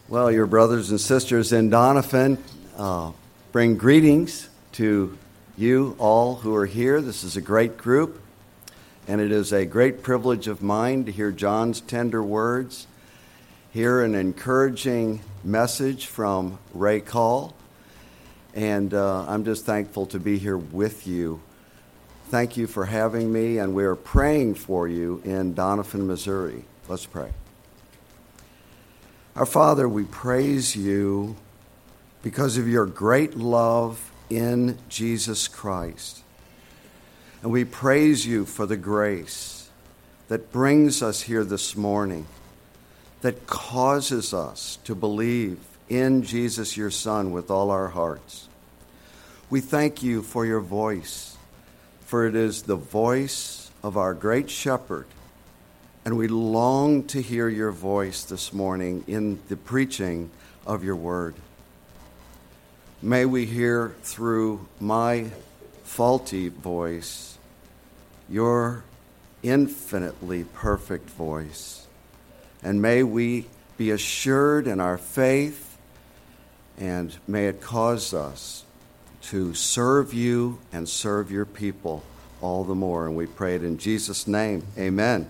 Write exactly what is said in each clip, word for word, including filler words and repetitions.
Well, your brothers and sisters in Doniphan uh, bring greetings to you all who are here. This is a great group, and it is a great privilege of mine to hear John's tender words, hear an encouraging message from Ray Call, and uh, I'm just thankful to be here with you. Thank you for having me, and we are praying for you in Doniphan, Missouri. Let's pray. Our Father, we praise you because of your great love in Jesus Christ. And we praise you for the grace that brings us here this morning, that causes us to believe in Jesus, your Son, with all our hearts. We thank you for your voice, for it is the voice of our great shepherd. And we long to hear your voice this morning in the preaching of your word. May we hear through my faulty voice your infinitely perfect voice. And may we be assured in our faith, and may it cause us to serve you and serve your people all the more. And we pray it in Jesus' name. Amen.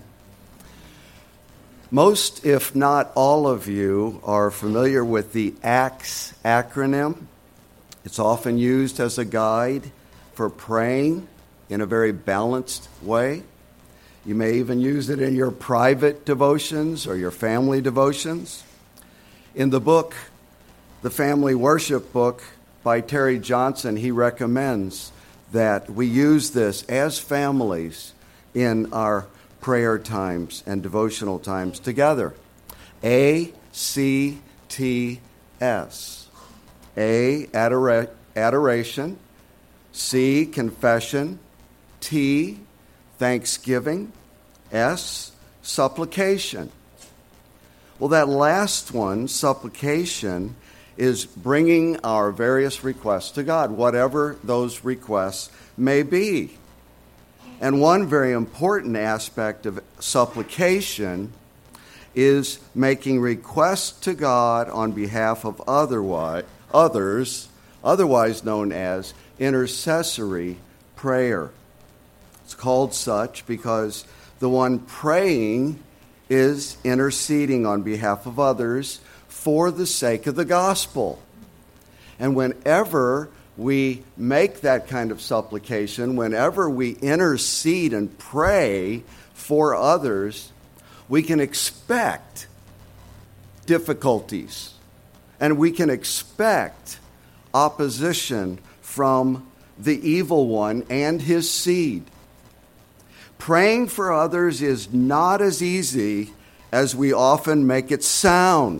Most, if not all of you, are familiar with the ACTS acronym. It's often used as a guide for praying in a very balanced way. You may even use it in your private devotions or your family devotions. In the book, the Family Worship Book by Terry Johnson, he recommends that we use this as families in our prayer times and devotional times together. A C T S. A, adora- adoration. C, confession. T, thanksgiving. S, supplication. Well, that last one, supplication, is bringing our various requests to God, whatever those requests may be. And one very important aspect of supplication is making requests to God on behalf of otherwise, others, otherwise known as intercessory prayer. It's called such because the one praying is interceding on behalf of others for the sake of the gospel. And whenever we make that kind of supplication, whenever we intercede and pray for others, we can expect difficulties, and we can expect opposition from the evil one and his seed. Praying for others is not as easy as we often make it sound.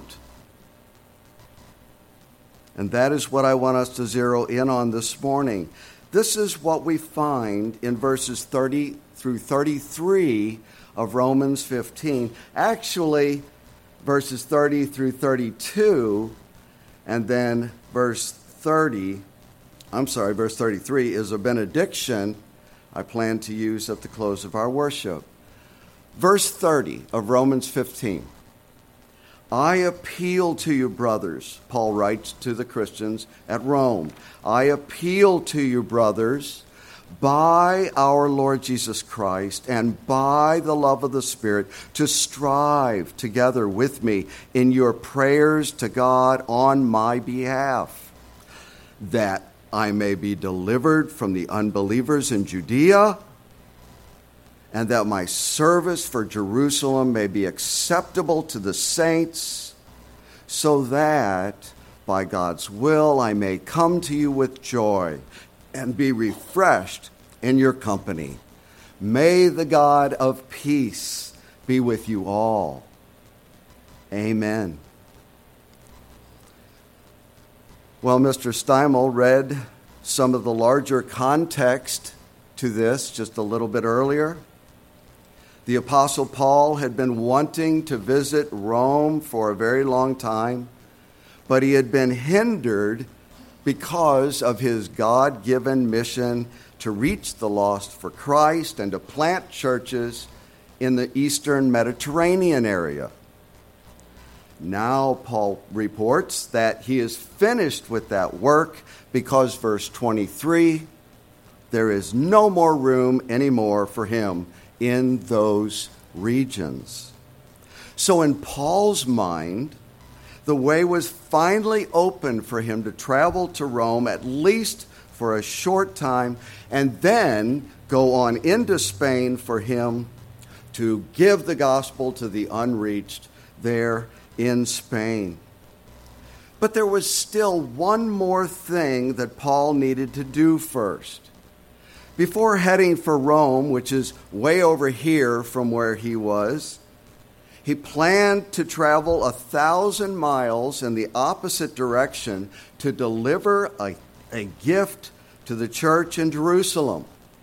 And that is what I want us to zero in on this morning. This is what we find in verses thirty through thirty-three of Romans fifteen. Actually, verses thirty through thirty-two, and then verse thirty, I'm sorry, verse thirty-three is a benediction I plan to use at the close of our worship. Verse thirty of Romans fifteen. I appeal to you, brothers, Paul writes to the Christians at Rome. I appeal to you, brothers, by our Lord Jesus Christ and by the love of the Spirit, to strive together with me in your prayers to God on my behalf, that I may be delivered from the unbelievers in Judea, and that my service for Jerusalem may be acceptable to the saints, so that by God's will I may come to you with joy and be refreshed in your company. May the God of peace be with you all. Amen. Well, Mister Steimel read some of the larger context to this just a little bit earlier. The Apostle Paul had been wanting to visit Rome for a very long time, but he had been hindered because of his God-given mission to reach the lost for Christ and to plant churches in the eastern Mediterranean area. Now Paul reports that he is finished with that work because, verse twenty-three, there is no more room anymore for him in those regions. So in Paul's mind, the way was finally open for him to travel to Rome, at least for a short time, and then go on into Spain for him to give the gospel to the unreached there in Spain. But there was still one more thing that Paul needed to do first. Before heading for Rome, which is way over here from where he was, he planned to travel a thousand miles in the opposite direction to deliver a, a gift to the church in Jerusalem.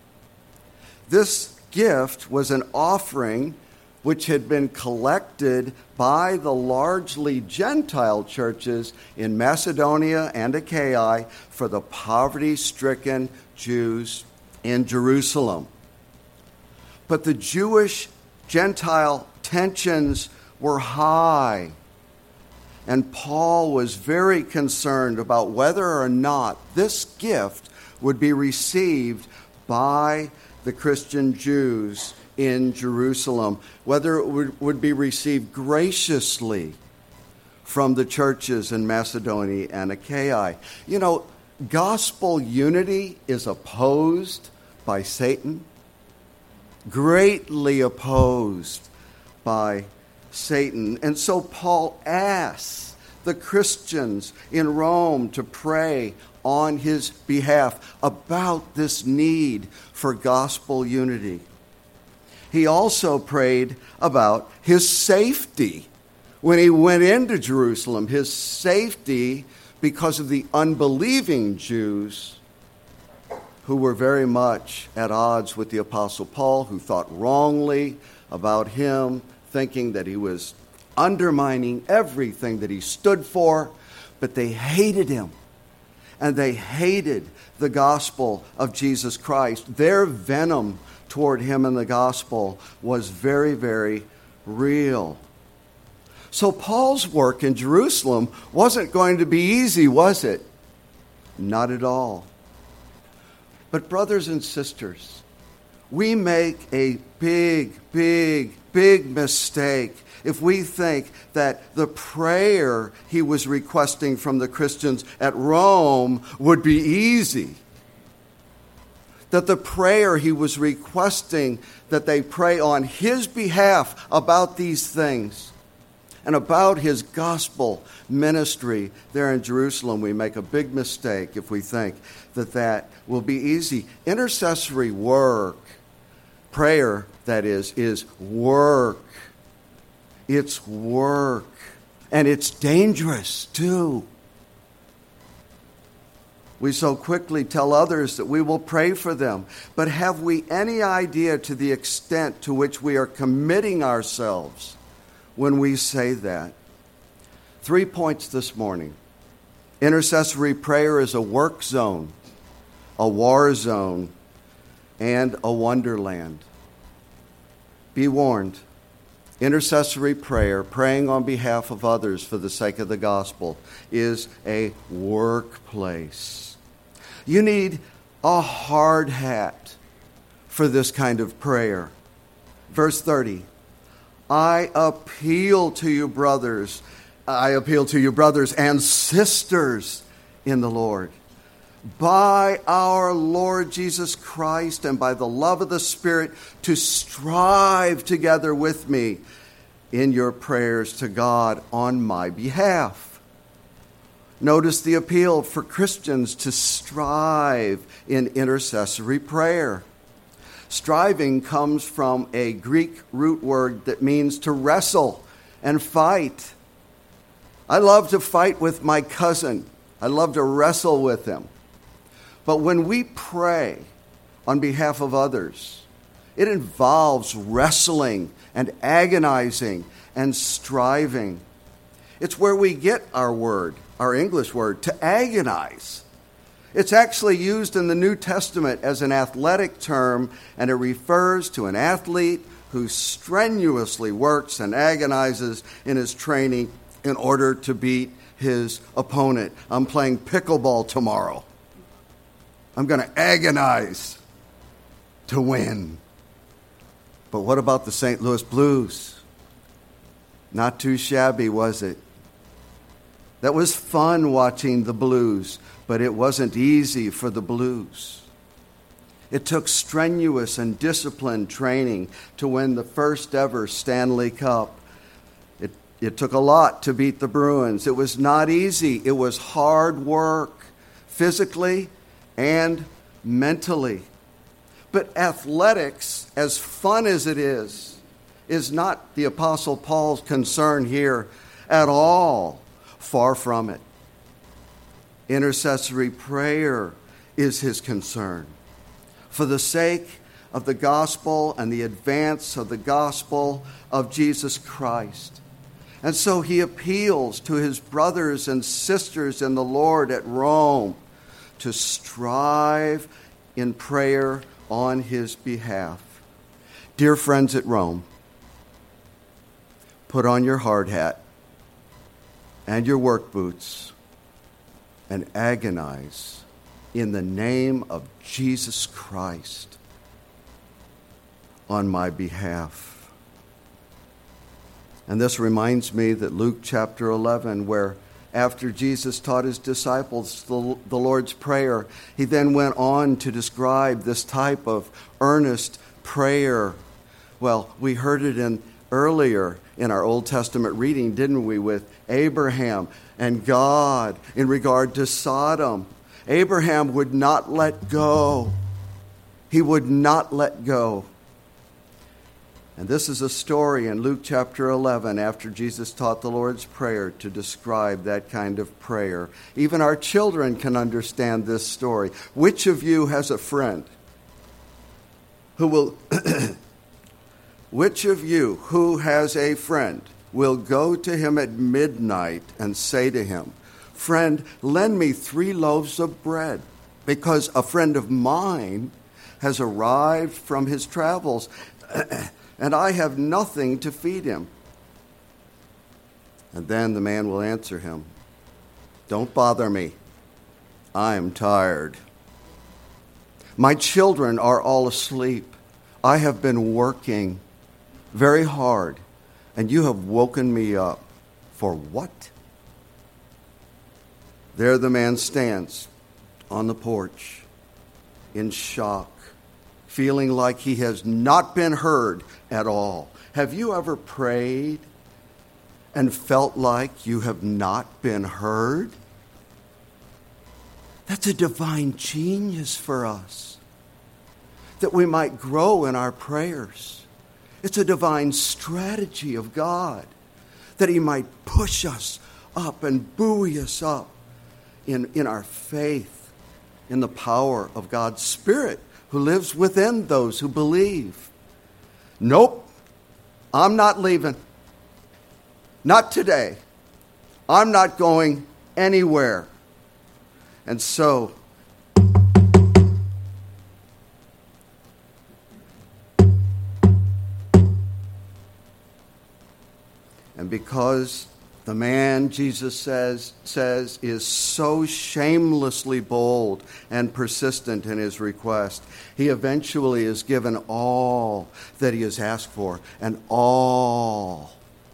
This gift was an offering which had been collected by the largely Gentile churches in Macedonia and Achaia for the poverty-stricken Jews in Jerusalem. But the Jewish-Gentile tensions were high, and Paul was very concerned about whether or not this gift would be received by the Christian Jews in Jerusalem, whether it would, would be received graciously from the churches in Macedonia and Achaia. You know, gospel unity is opposed by Satan, greatly opposed by Satan. And so Paul asks the Christians in Rome to pray on his behalf about this need for gospel unity. He also prayed about his safety when he went into Jerusalem, his safety because of the unbelieving Jews who were very much at odds with the Apostle Paul, who thought wrongly about him, thinking that he was undermining everything that he stood for, but they hated him, and they hated the gospel of Jesus Christ. Their venom toward him and the gospel was very, very real. So Paul's work in Jerusalem wasn't going to be easy, was it? Not at all. But brothers and sisters, we make a big, big, big mistake if we think that the prayer he was requesting from the Christians at Rome would be easy. That the prayer he was requesting that they pray on his behalf about these things and about his gospel ministry there in Jerusalem, we make a big mistake if we think that that will be easy. Intercessory work, prayer, that is, is work. It's work. And it's dangerous, too. We so quickly tell others that we will pray for them. But have we any idea to the extent to which we are committing ourselves when we say that? Three points this morning. Intercessory prayer is a work zone, a war zone, and a wonderland. Be warned. Intercessory prayer, praying on behalf of others for the sake of the gospel, is a workplace. You need a hard hat for this kind of prayer. Verse thirty, I appeal to you, brothers, I appeal to you, brothers and sisters in the Lord, by our Lord Jesus Christ and by the love of the Spirit, to strive together with me in your prayers to God on my behalf. Notice the appeal for Christians to strive in intercessory prayer. Striving comes from a Greek root word that means to wrestle and fight. I love to fight with my cousin. I love to wrestle with him. But when we pray on behalf of others, it involves wrestling and agonizing and striving. It's where we get our word, our English word, to agonize. It's actually used in the New Testament as an athletic term, and it refers to an athlete who strenuously works and agonizes in his training in order to beat his opponent. I'm playing pickleball tomorrow. I'm going to agonize to win. But what about the Saint Louis Blues? Not too shabby, was it? That was fun watching the Blues, but it wasn't easy for the Blues. It took strenuous and disciplined training to win the first ever Stanley Cup. It, it took a lot to beat the Bruins. It was not easy. It was hard work, physically and mentally. But athletics, as fun as it is, is not the Apostle Paul's concern here at all. Far from it. Intercessory prayer is his concern. For the sake of the gospel and the advance of the gospel of Jesus Christ. And so he appeals to his brothers and sisters in the Lord at Rome to strive in prayer on his behalf. Dear friends at Rome, put on your hard hat and your work boots and agonize in the name of Jesus Christ on my behalf. And this reminds me that Luke chapter eleven, where after Jesus taught his disciples the, the Lord's Prayer, he then went on to describe this type of earnest prayer. Well, we heard it in earlier in our Old Testament reading, didn't we, with Abraham and God in regard to Sodom. Abraham would not let go. He would not let go. And this is a story in Luke chapter eleven, after Jesus taught the Lord's Prayer, to describe that kind of prayer. Even our children can understand this story. Which of you has a friend who will... Which of you who has a friend will go to him at midnight and say to him, "Friend, lend me three loaves of bread, because a friend of mine has arrived from his travels, and I have nothing to feed him"? And then the man will answer him, "Don't bother me. I'm tired. My children are all asleep. I have been working very hard, and you have woken me up. For what?" There the man stands on the porch in shock, feeling like he has not been heard at all. Have you ever prayed and felt like you have not been heard? That's a divine genius for us, that we might grow in our prayers. It's a divine strategy of God, that he might push us up and buoy us up in, in our faith, in the power of God's Spirit who lives within those who believe. Nope, I'm not leaving. Not today. I'm not going anywhere. And so, and because the man, Jesus says, says, is so shamelessly bold and persistent in his request, he eventually is given all that he has asked for and all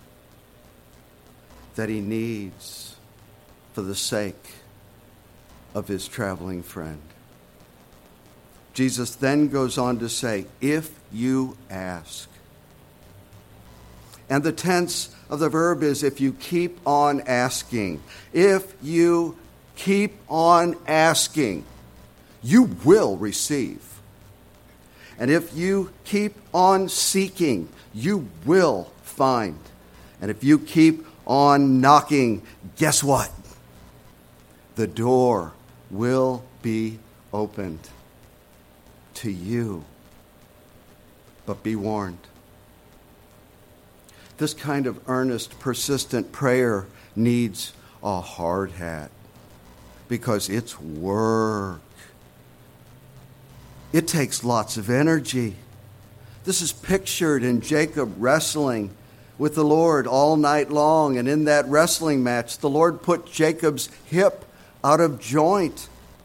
that he needs for the sake of his traveling friend. Jesus then goes on to say, "If you ask." And the tense of the verb is if you keep on asking. If you keep on asking, you will receive. And if you keep on seeking, you will find. And if you keep on knocking, guess what? The door will be opened to you. But be warned. This kind of earnest, persistent prayer needs a hard hat because it's work. It takes lots of energy. This is pictured in Jacob wrestling with the Lord all night long. And in that wrestling match, the Lord put Jacob's hip out of joint.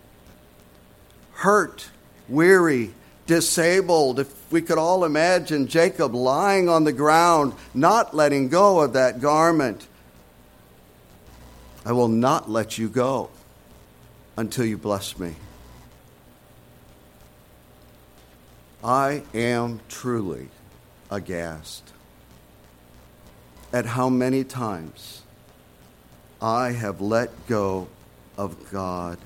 Hurt, weary, disabled. If we could all imagine Jacob lying on the ground, not letting go of that garment. I will not let you go until you bless me. I am truly aghast at how many times I have let go of God.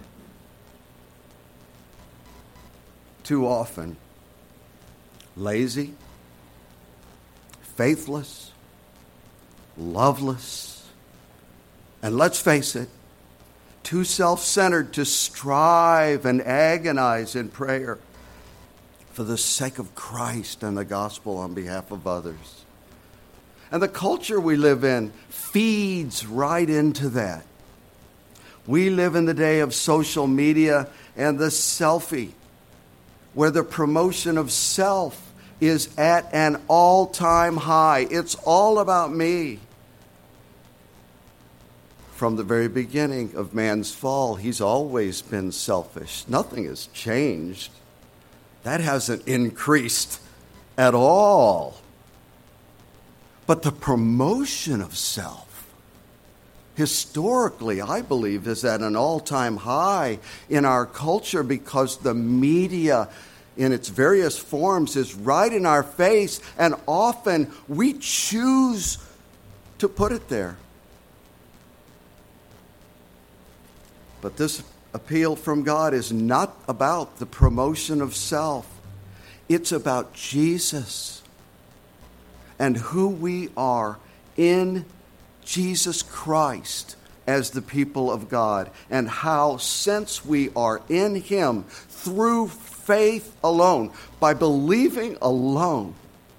Too often, lazy, faithless, loveless, and let's face it, too self-centered to strive and agonize in prayer for the sake of Christ and the gospel on behalf of others. And the culture we live in feeds right into that. We live in the day of social media and the selfie, where the promotion of self is at an all-time high. It's all about me. From the very beginning of man's fall, he's always been selfish. Nothing has changed. That hasn't increased at all. But the promotion of self, historically, I believe, is at an all-time high in our culture because the media in its various forms is right in our face, and often we choose to put it there. But this appeal from God is not about the promotion of self. It's about Jesus and who we are in Jesus Christ as the people of God, and how, since we are in Him through faith alone, by believing alone,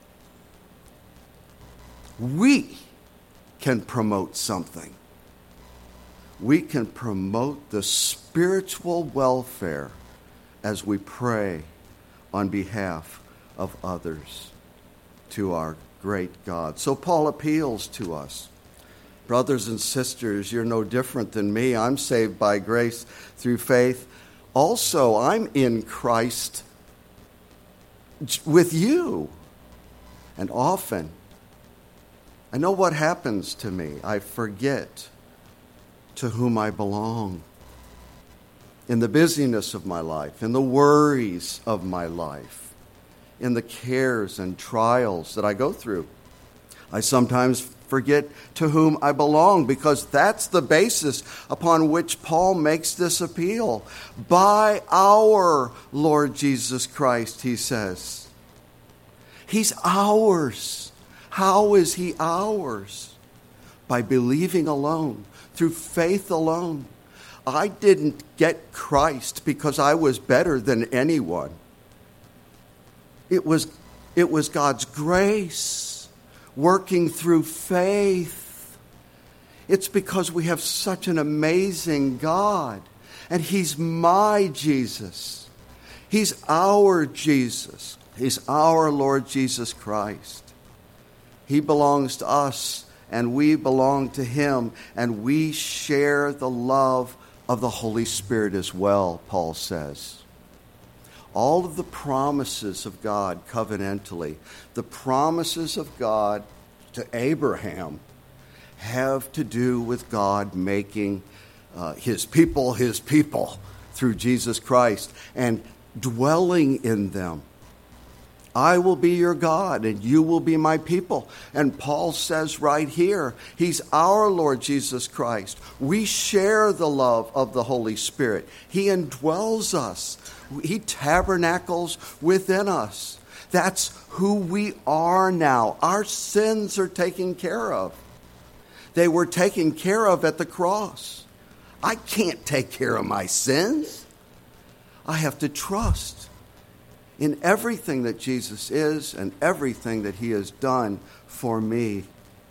we can promote something. We can promote the spiritual welfare as we pray on behalf of others to our great God. So Paul appeals to us. Brothers and sisters, you're no different than me. I'm saved by grace through faith. Also, I'm in Christ with you. And often, I know what happens to me. I forget to whom I belong. In the busyness of my life, in the worries of my life, in the cares and trials that I go through, I sometimes forget to whom I belong, because that's the basis upon which Paul makes this appeal. By our Lord Jesus Christ, he says. He's ours. How is he ours? By believing alone, through faith alone. I didn't get Christ because I was better than anyone. It was, it was God's grace working through faith. It's because we have such an amazing God, and he's my Jesus. He's our Jesus. He's our Lord Jesus Christ. He belongs to us, and we belong to him, and we share the love of the Holy Spirit as well, Paul says. All of the promises of God covenantally, the promises of God to Abraham, have to do with God making uh, his people his people through Jesus Christ and dwelling in them. I will be your God, and you will be my people. And Paul says right here, he's our Lord Jesus Christ. We share the love of the Holy Spirit. He indwells us. He tabernacles within us. That's who we are now. Our sins are taken care of. They were taken care of at the cross. I can't take care of my sins. I have to trust in everything that Jesus is and everything that he has done for me.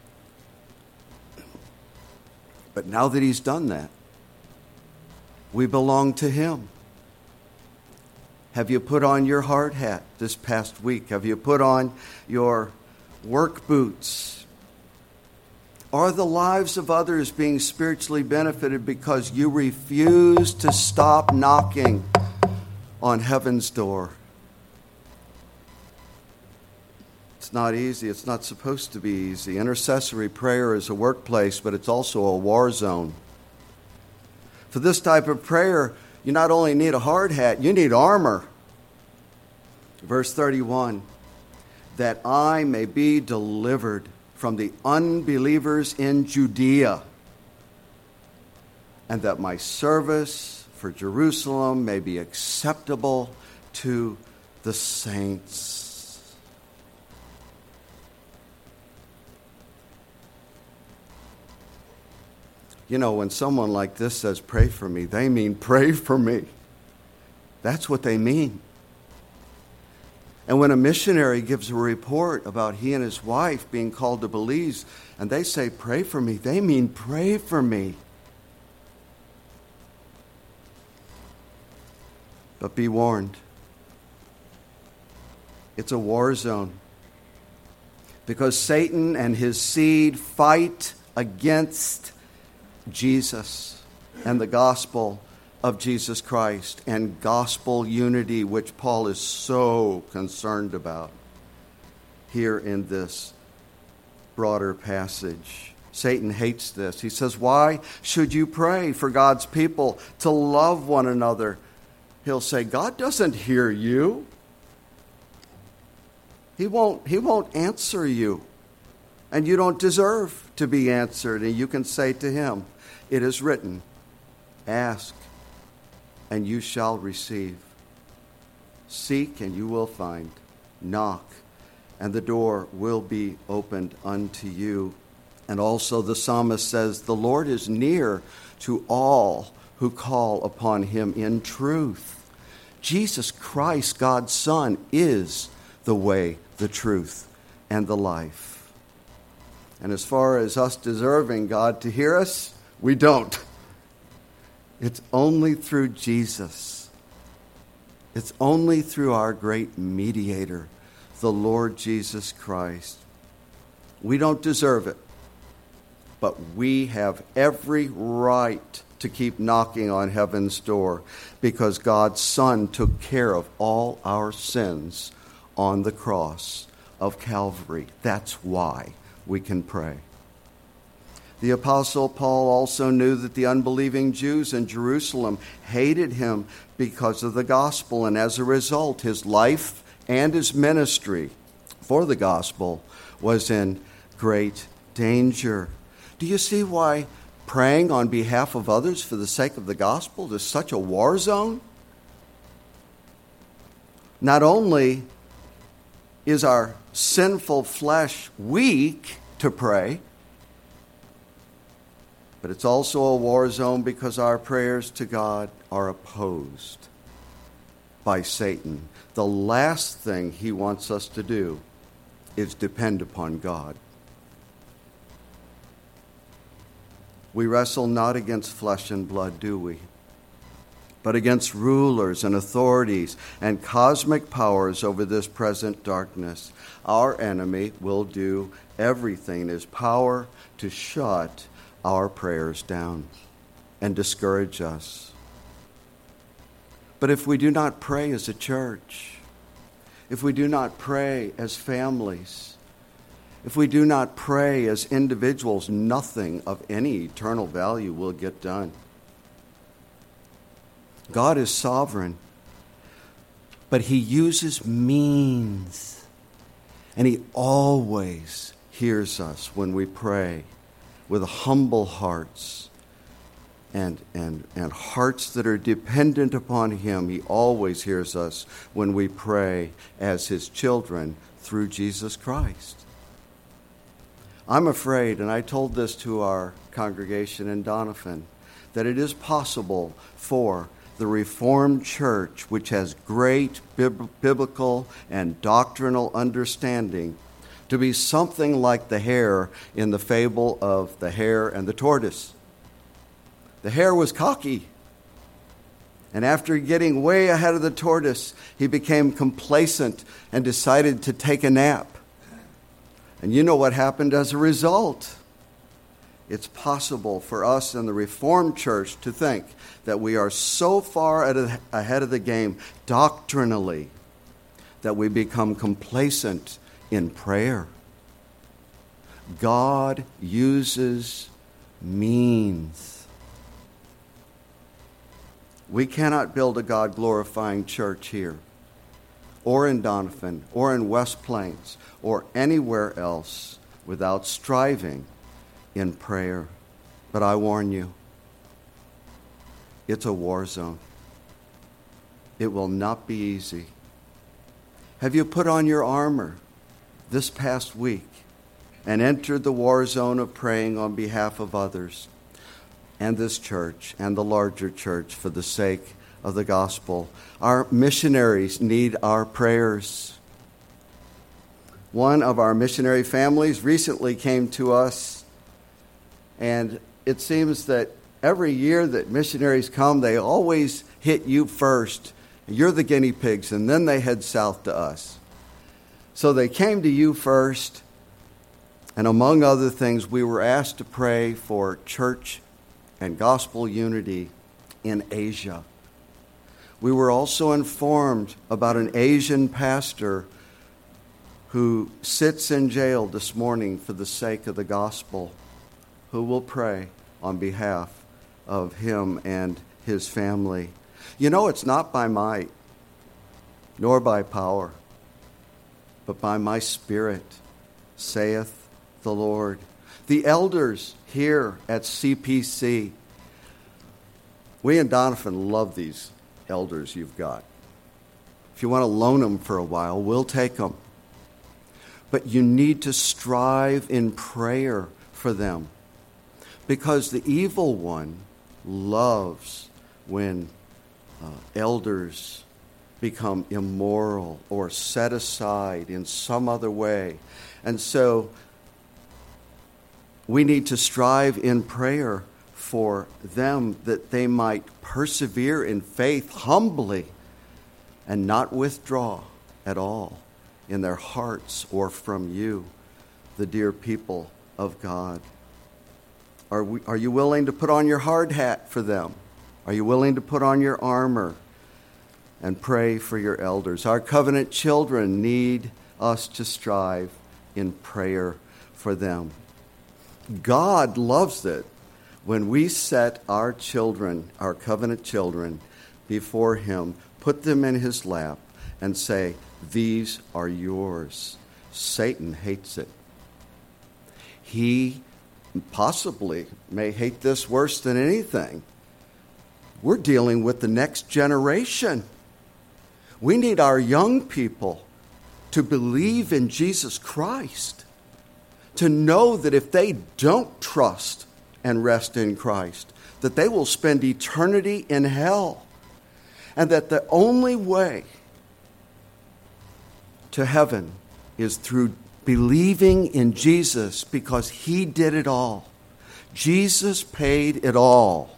But now that he's done that, we belong to him. Have you put on your hard hat this past week? Have you put on your work boots Are the lives of others being spiritually benefited because you refuse to stop knocking on heaven's door? It's not easy. It's not supposed to be easy. Intercessory prayer is a workplace, but it's also a war zone. For this type of prayer, you not only need a hard hat, you need armor. Verse thirty-one, that I may be delivered from the unbelievers in Judea, and that my service for Jerusalem may be acceptable to the saints. You know, when someone like this says, pray for me, they mean pray for me. That's what they mean. And when a missionary gives a report about he and his wife being called to Belize, and they say, pray for me, they mean pray for me. But be warned. It's a war zone. Because Satan and his seed fight against Jesus and the gospel of Jesus Christ and gospel unity, which Paul is so concerned about here in this broader passage. Satan hates this. He says, why should you pray for God's people to love one another? He'll say, God doesn't hear you. He won't, he won't answer you. And you don't deserve to be answered. And you can say to him, it is written, ask and you shall receive. Seek and you will find. Knock and the door will be opened unto you. And also the psalmist says, the Lord is near to all who call upon him in truth. Jesus Christ, God's Son, is the way, the truth, and the life. And as far as us deserving God to hear us, we don't. It's only through Jesus. It's only through our great mediator, the Lord Jesus Christ. We don't deserve it, but we have every right to keep knocking on heaven's door because God's Son took care of all our sins on the cross of Calvary. That's why we can pray. The Apostle Paul also knew that the unbelieving Jews in Jerusalem hated him because of the gospel, and as a result, his life and his ministry for the gospel was in great danger. Do you see why praying on behalf of others for the sake of the gospel is such a war zone? Not only is our sinful flesh weak to pray, but it's also a war zone because our prayers to God are opposed by Satan. The last thing he wants us to do is depend upon God. We wrestle not against flesh and blood, do we? But against rulers and authorities and cosmic powers over this present darkness. Our enemy will do everything in his power to shut our prayers down and discourage us. But if we do not pray as a church, if we do not pray as families, if we do not pray as individuals, nothing of any eternal value will get done. God is sovereign, but he uses means, and he always hears us when we pray with humble hearts and, and, and hearts that are dependent upon him. He always hears us when we pray as his children through Jesus Christ. I'm afraid, and I told this to our congregation in Doniphan, that it is possible for the Reformed Church, which has great bib- biblical and doctrinal understanding, to be something like the hare in the fable of the hare and the tortoise. The hare was cocky, and after getting way ahead of the tortoise, he became complacent and decided to take a nap. And you know what happened as a result? it's possible for us in the Reformed Church to think that we are so far ahead of the game doctrinally that we become complacent in prayer. God uses means. We cannot build a God-glorifying church here, or in Donovan, or in West Plains, or anywhere else without striving in prayer. But I warn you, it's a war zone. It will not be easy. Have you put on your armor this past week and entered the war zone of praying on behalf of others and this church and the larger church for the sake of the gospel? Our missionaries need our prayers. One of our missionary families recently came to us, and it seems that every year that missionaries come, they always hit you first. You're the guinea pigs, and then they head south to us. So they came to you first, and among other things, we were asked to pray for church and gospel unity in Asia. We were also informed about an Asian pastor who sits in jail this morning for the sake of the gospel, who will pray on behalf of him and his family. You know, it's not by might, nor by power, but by my Spirit, saith the Lord. The elders here at C P C, we in Donovan love these elders you've got. If you want to loan them for a while, we'll take them. But you need to strive in prayer for them, because the evil one loves when uh, elders become immoral or set aside in some other way. And so we need to strive in prayer for them, that they might persevere in faith humbly and not withdraw at all in their hearts or from you, the dear people of God. Are we, are you willing to put on your hard hat for them? Are you willing to put on your armor and pray for your elders? Our covenant children need us to strive in prayer for them. God loves it when we set our children, our covenant children, before him, put them in his lap, and say, these are yours. Satan hates it. He possibly may hate this worse than anything. We're dealing with the next generation. We need our young people to believe in Jesus Christ, to know that if they don't trust and rest in Christ, that they will spend eternity in hell, and that the only way to heaven is through believing in Jesus, because he did it all. Jesus paid it all.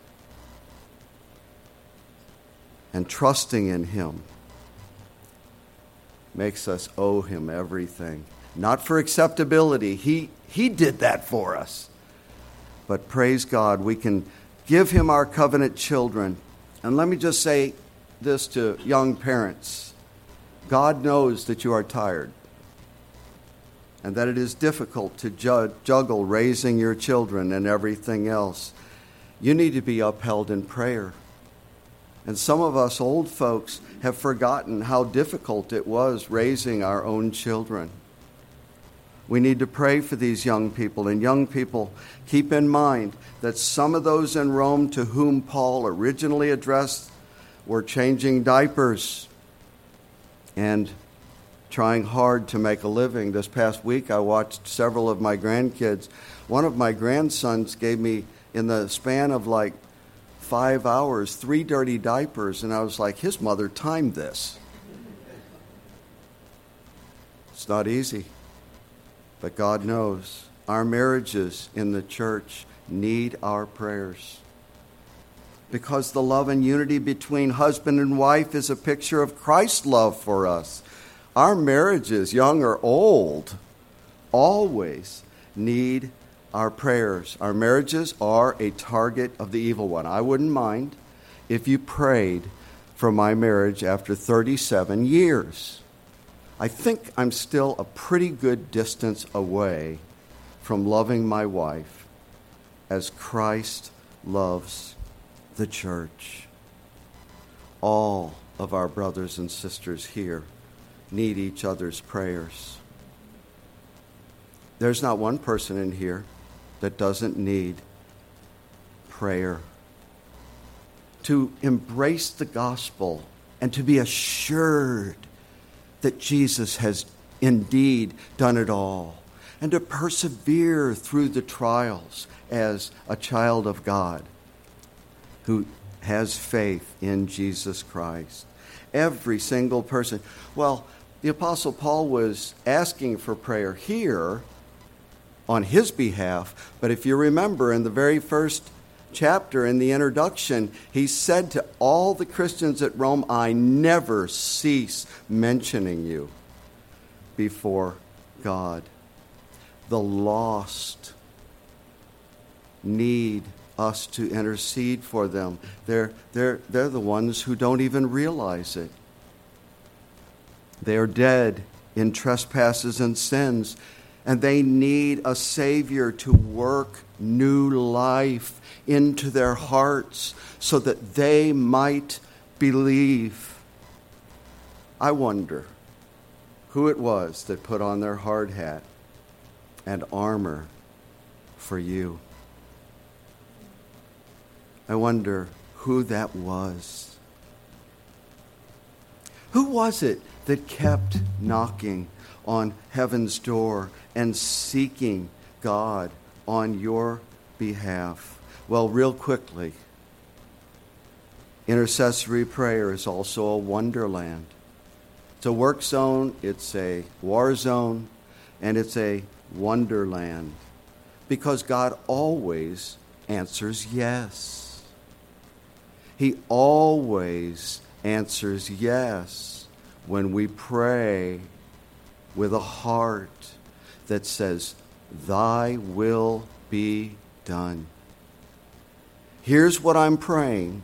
And trusting in him makes us owe him everything. Not for acceptability. He, he did that for us. But praise God, we can give him our covenant children. And let me just say this to young parents. God knows that you are tired and that it is difficult to ju- juggle raising your children and everything else. You need to be upheld in prayer. And some of us old folks have forgotten how difficult it was raising our own children. We need to pray for these young people. And young people, keep in mind that some of those in Rome to whom Paul originally addressed were changing diapers and trying hard to make a living. This past week, I watched several of my grandkids. One of my grandsons gave me, in the span of like five hours, three dirty diapers, and I was like, his mother timed this. It's not easy, but God knows. Our marriages in the church need our prayers, because the love and unity between husband and wife is a picture of Christ's love for us. Our marriages, young or old, always need our prayers, our marriages are a target of the evil one. I wouldn't mind if you prayed for my marriage after thirty-seven years. I think I'm still a pretty good distance away from loving my wife as Christ loves the church. All of our brothers and sisters here need each other's prayers. There's not one person in here that doesn't need prayer. To embrace the gospel and to be assured that Jesus has indeed done it all, and to persevere through the trials as a child of God who has faith in Jesus Christ. Every single person. Well, the Apostle Paul was asking for prayer here on his behalf, but if you remember in the very first chapter, in the introduction, he said to all the Christians at Rome, I never cease mentioning you before God. The lost need us to intercede for them. They're, they're, they're the ones who don't even realize it. They are dead in trespasses and sins, and they need a Savior to work new life into their hearts so that they might believe. I wonder who it was that put on their hard hat and armor for you. I wonder who that was. Who was it that kept knocking on heaven's door and seeking God on your behalf? Well, real quickly, intercessory prayer is also a wonderland. It's a work zone, it's a war zone, and it's a wonderland because God always answers yes. He always answers yes when we pray with a heart that says, Thy will be done. Here's what I'm praying.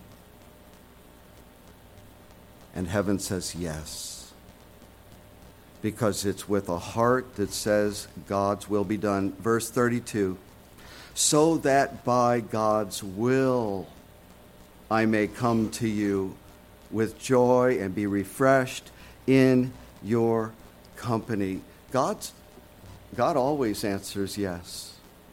And heaven says yes. Because it's with a heart that says God's will be done. Verse thirty-two, so that by God's will I may come to you with joy and be refreshed in your company. God's, God always answers yes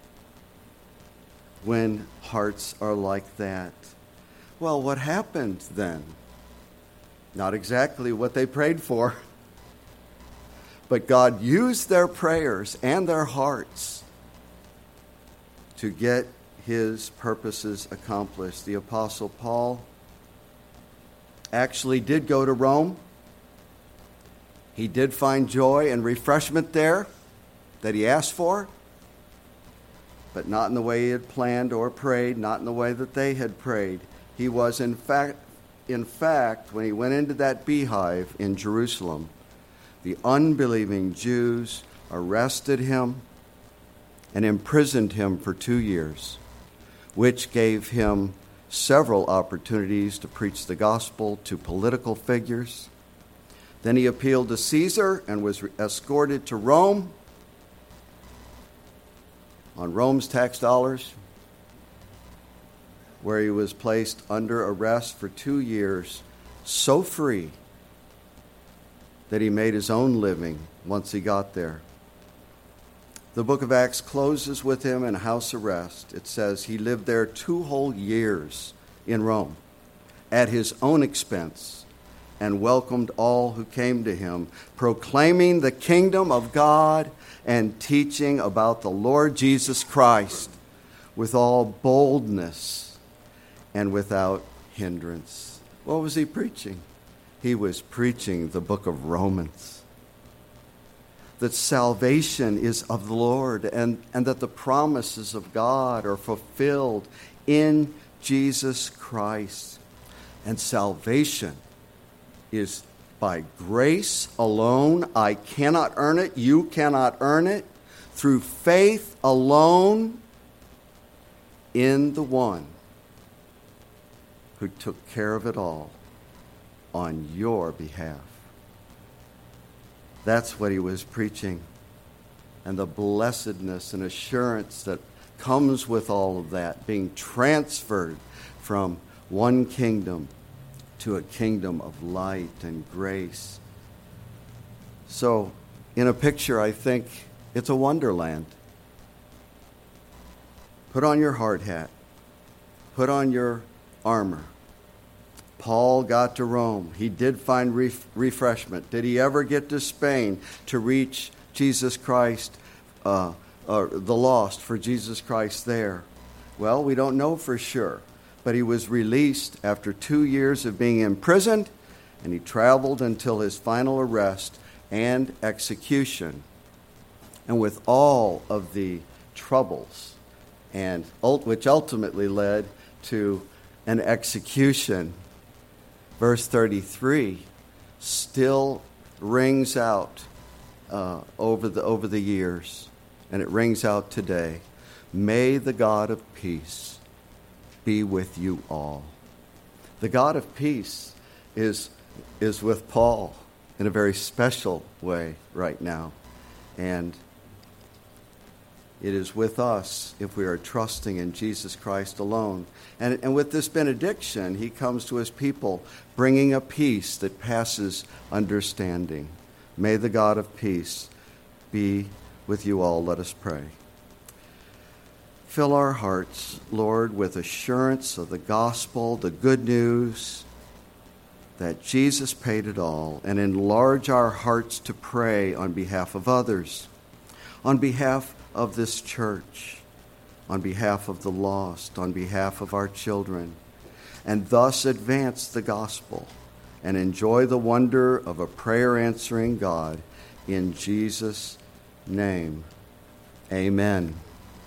when hearts are like that. Well, what happened then? Not exactly what they prayed for. But God used their prayers and their hearts to get his purposes accomplished. The Apostle Paul actually did go to Rome. He did find joy and refreshment there that he asked for, but not in the way he had planned or prayed, not in the way that they had prayed. He was, in fact, in fact, when he went into that beehive in Jerusalem, the unbelieving Jews arrested him and imprisoned him for two years, which gave him several opportunities to preach the gospel to political figures. Then he appealed to Caesar and was escorted to Rome on Rome's tax dollars, where he was placed under arrest for two years, so free that he made his own living once he got there. The book of Acts closes with him in house arrest. It says he lived there two whole years in Rome at his own expense and welcomed all who came to him, proclaiming the kingdom of God and teaching about the Lord Jesus Christ with all boldness and without hindrance. What was he preaching? He was preaching the book of Romans. That salvation is of the Lord and, and that the promises of God are fulfilled in Jesus Christ. And salvation is by grace alone. I cannot earn it. You cannot earn it. Through faith alone in the one who took care of it all on your behalf. That's what he was preaching. And the blessedness and assurance that comes with all of that, being transferred from one kingdom to a kingdom of light and grace. So, in a picture, I think it's a wonderland. Put on your hard hat. Put on your armor. Paul got to Rome. He did find ref- refreshment. Did he ever get to Spain to reach Jesus Christ, uh, or the lost for Jesus Christ there? Well, we don't know for sure. But he was released after two years of being imprisoned, and he traveled until his final arrest and execution. And with all of the troubles, and which ultimately led to an execution, verse thirty-three still rings out uh, over the over the years, and it rings out today. May the God of peace be with you all. The God of peace is is with Paul in a very special way right now, and it is with us if we are trusting in Jesus Christ alone. And, and with this benediction, he comes to his people bringing a peace that passes understanding. May the God of peace be with you all. Let us pray. Fill our hearts, Lord, with assurance of the gospel, the good news that Jesus paid it all, and enlarge our hearts to pray on behalf of others, on behalf of this church, on behalf of the lost, on behalf of our children, and thus advance the gospel and enjoy the wonder of a prayer-answering God. In Jesus' name, amen.